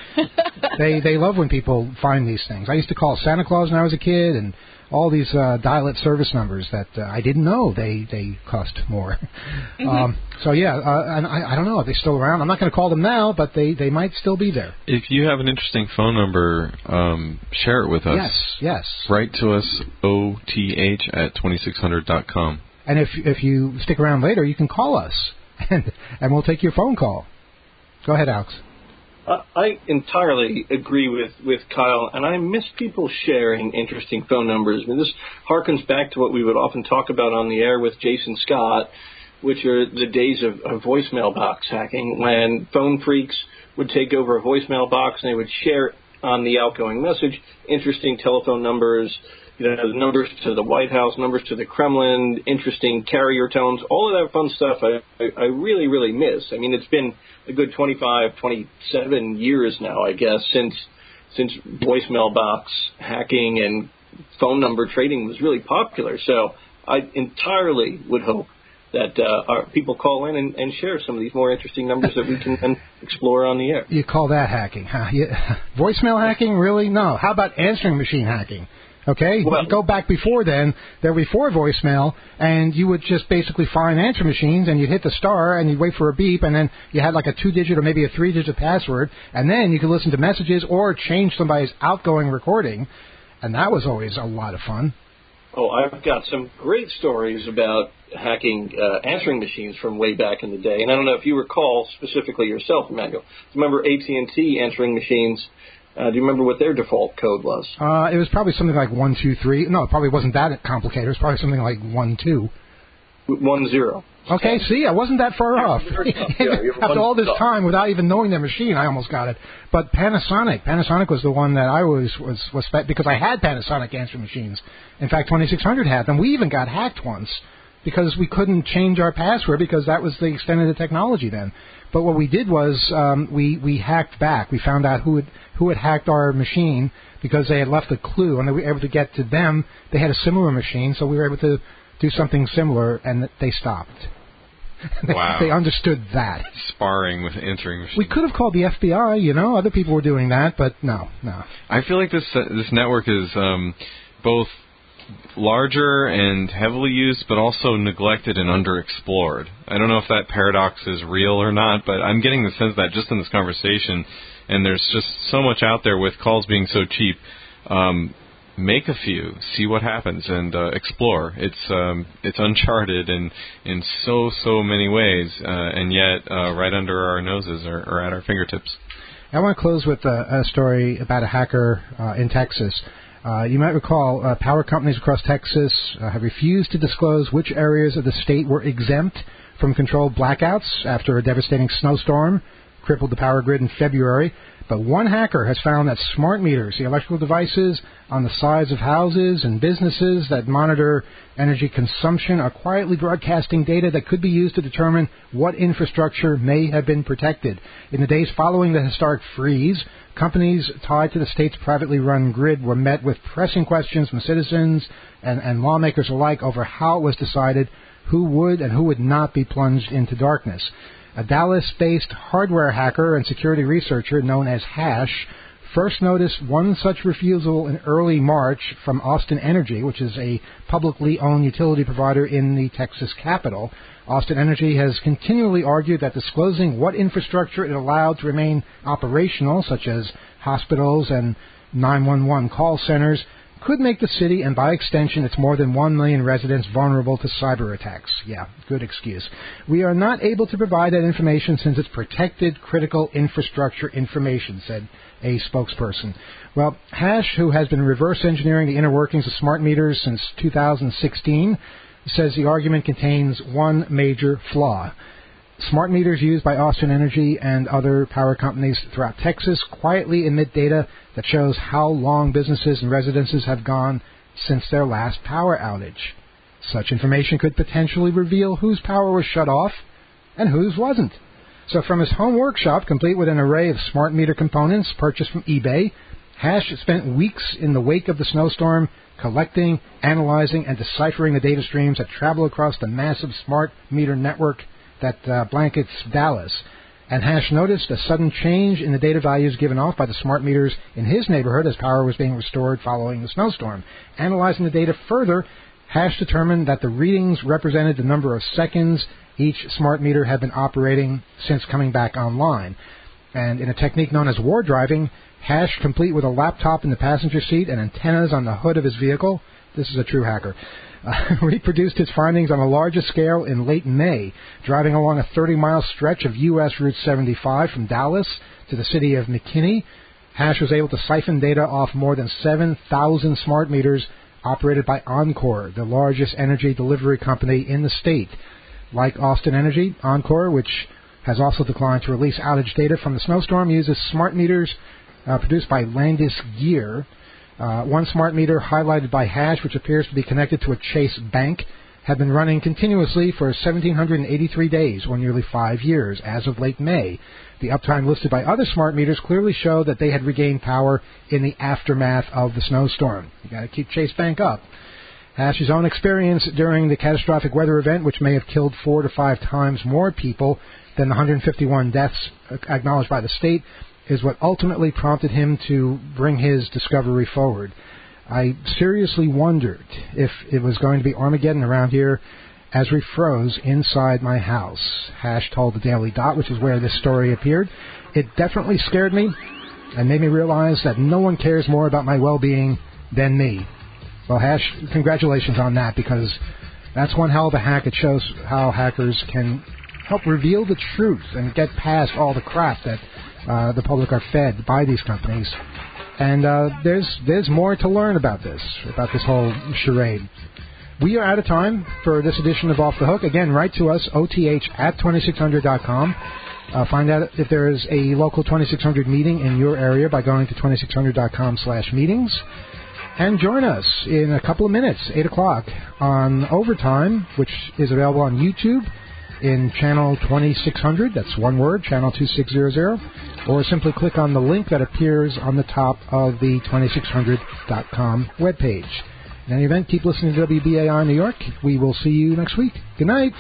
they they love when people find these things. I used to call Santa Claus when I was a kid, and all these uh, dial-up service numbers that uh, I didn't know they they cost more. Mm-hmm. Um, so yeah, uh, and I, I don't know if they're still around. I'm not going to call them now, but they, they might still be there. If you have an interesting phone number, um, share it with us. Yes, yes. Write to us, O T H at twenty-six hundred dot com. And if if you stick around later, you can call us, and and we'll take your phone call. Go ahead, Alex. Uh, I entirely agree with, with Kyle, and I miss people sharing interesting phone numbers. I mean, this harkens back to what we would often talk about on the air with Jason Scott, which are the days of, of voicemail box hacking, when phone freaks would take over a voicemail box and they would share on the outgoing message interesting telephone numbers, you know, the numbers to the White House, numbers to the Kremlin, interesting carrier tones, all of that fun stuff I, I, I really, really miss. I mean, it's been a good twenty-five, twenty-seven years now, I guess, since since voicemail box hacking and phone number trading was really popular. So I entirely would hope that uh, our people call in and, and share some of these more interesting numbers that we can then explore on the air. You call that hacking, huh? You, voicemail hacking? Really? No. How about answering machine hacking? Okay, well, go back before then, there were before voicemail, and you would just basically find answer machines, and you'd hit the star, and you'd wait for a beep, and then you had like a two-digit or maybe a three-digit password, and then you could listen to messages or change somebody's outgoing recording, and that was always a lot of fun. Oh, I've got some great stories about hacking uh, answering machines from way back in the day, and I don't know if you recall specifically yourself, Emmanuel. Remember A T and T answering machines? Uh, do you remember what their default code was? Uh, it was probably something like one, two, three. No, it probably wasn't that complicated. It was probably something like one, two. One, zero. Okay, see, I wasn't that far off. Yeah, After all this time, without even knowing their machine, I almost got it. But Panasonic, Panasonic was the one that I was was was because I had Panasonic answering machines. In fact, twenty-six hundred had them. We even got hacked once because we couldn't change our password because that was the extent of the technology then. But what we did was um, we we hacked back. We found out who had who had hacked our machine because they had left a clue, and we were able to get to them. They had a similar machine, so we were able to do something similar, and they stopped. they, wow. They understood that. Sparring with answering machines. We could have called the F B I, you know. Other people were doing that, but no, no. I feel like this uh, this network is um, both larger and heavily used, but also neglected and underexplored. I don't know if that paradox is real or not, but I'm getting the sense that just in this conversation, and there's just so much out there with calls being so cheap, um, make a few, see what happens, and uh, explore. It's um, it's uncharted in, in so, so many ways, uh, and yet uh, right under our noses or, or at our fingertips. I want to close with a, a story about a hacker uh, in Texas. Uh, you might recall uh, power companies across Texas uh, have refused to disclose which areas of the state were exempt from controlled blackouts after a devastating snowstorm crippled the power grid in February. But one hacker has found that smart meters, the electrical devices on the sides of houses and businesses that monitor energy consumption, are quietly broadcasting data that could be used to determine what infrastructure may have been protected. In the days following the historic freeze, companies tied to the state's privately run grid were met with pressing questions from citizens and, and lawmakers alike over how it was decided who would and who would not be plunged into darkness. A Dallas-based hardware hacker and security researcher known as Hash first noticed one such refusal in early March from Austin Energy, which is a publicly owned utility provider in the Texas capital. Austin Energy has continually argued that disclosing what infrastructure it allowed to remain operational, such as hospitals and nine one one call centers, could make the city, and by extension its more than one million residents, vulnerable to cyber attacks. Yeah, good excuse. We are not able to provide that information since it's protected critical infrastructure information, said a spokesperson. Well, Hash, who has been reverse engineering the inner workings of smart meters since two thousand sixteen, says the argument contains one major flaw. Smart meters used by Austin Energy and other power companies throughout Texas quietly emit data that shows how long businesses and residences have gone since their last power outage. Such information could potentially reveal whose power was shut off and whose wasn't. So from his home workshop, complete with an array of smart meter components purchased from eBay, Hash spent weeks in the wake of the snowstorm collecting, analyzing, and deciphering the data streams that travel across the massive smart meter network that uh, blankets Dallas. And Hash noticed a sudden change in the data values given off by the smart meters in his neighborhood as power was being restored following the snowstorm. Analyzing the data further, Hash determined that the readings represented the number of seconds each smart meter had been operating since coming back online. And in a technique known as war driving, Hash, complete with a laptop in the passenger seat and antennas on the hood of his vehicle, this is a true hacker, Uh, reproduced his findings on a larger scale in late May, driving along a thirty-mile stretch of U S Route seventy-five from Dallas to the city of McKinney. Hash was able to siphon data off more than seven thousand smart meters operated by Encore, the largest energy delivery company in the state. Like Austin Energy, Encore, which has also declined to release outage data from the snowstorm, uses smart meters uh, produced by Landis Gear. Uh, one smart meter highlighted by Hash, which appears to be connected to a Chase bank, had been running continuously for one thousand seven hundred eighty-three days, or nearly five years, as of late May. The uptime listed by other smart meters clearly showed that they had regained power in the aftermath of the snowstorm. You got to keep Chase Bank up. Hash's own experience during the catastrophic weather event, which may have killed four to five times more people than the one hundred fifty-one deaths acknowledged by the state, is what ultimately prompted him to bring his discovery forward. I seriously wondered if it was going to be Armageddon around here as we froze inside my house. Hash told the Daily Dot, which is where this story appeared. It definitely scared me and made me realize that no one cares more about my well-being than me. Well, Hash, congratulations on that, because that's one hell of a hack. It shows how hackers can help reveal the truth and get past all the crap that Uh, the public are fed by these companies. And uh, there's there's more to learn about this, about this whole charade. We are out of time for this edition of Off the Hook. Again, write to us, O T H at twenty-six hundred dot com. Uh, find out if there is a local twenty-six hundred meeting in your area by going to twenty-six hundred dot com slash meetings. And join us in a couple of minutes, eight o'clock, on Overtime, which is available on YouTube in channel twenty-six hundred, that's one word, channel twenty-six hundred, or simply click on the link that appears on the top of the twenty-six hundred dot com webpage. In any event, keep listening to W B A I New York. We will see you next week. Good night.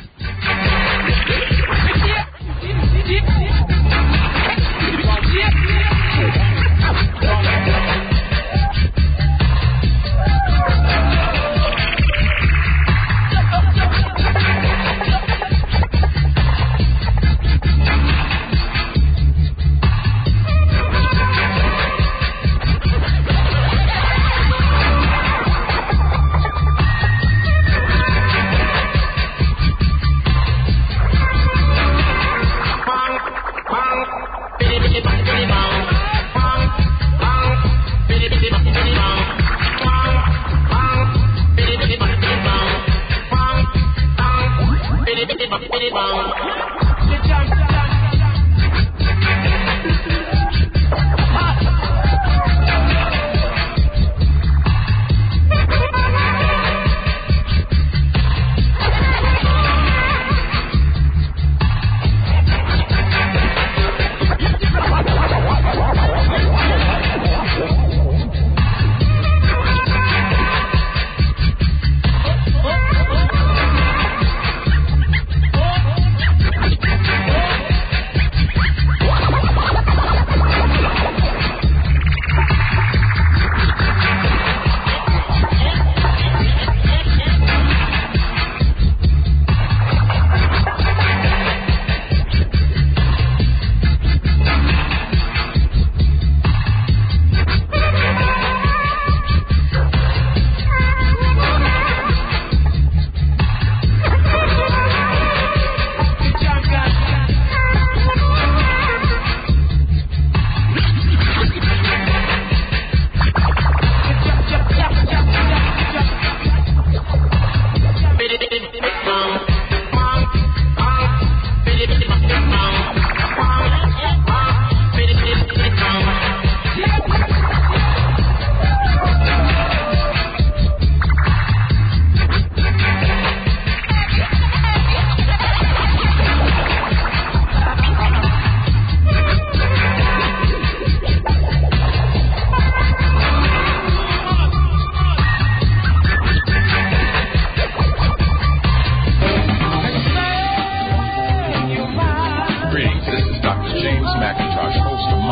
Funk.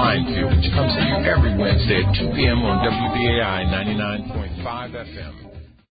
Minefield, which comes to you every Wednesday at two p.m. on W B A I ninety-nine point five F M.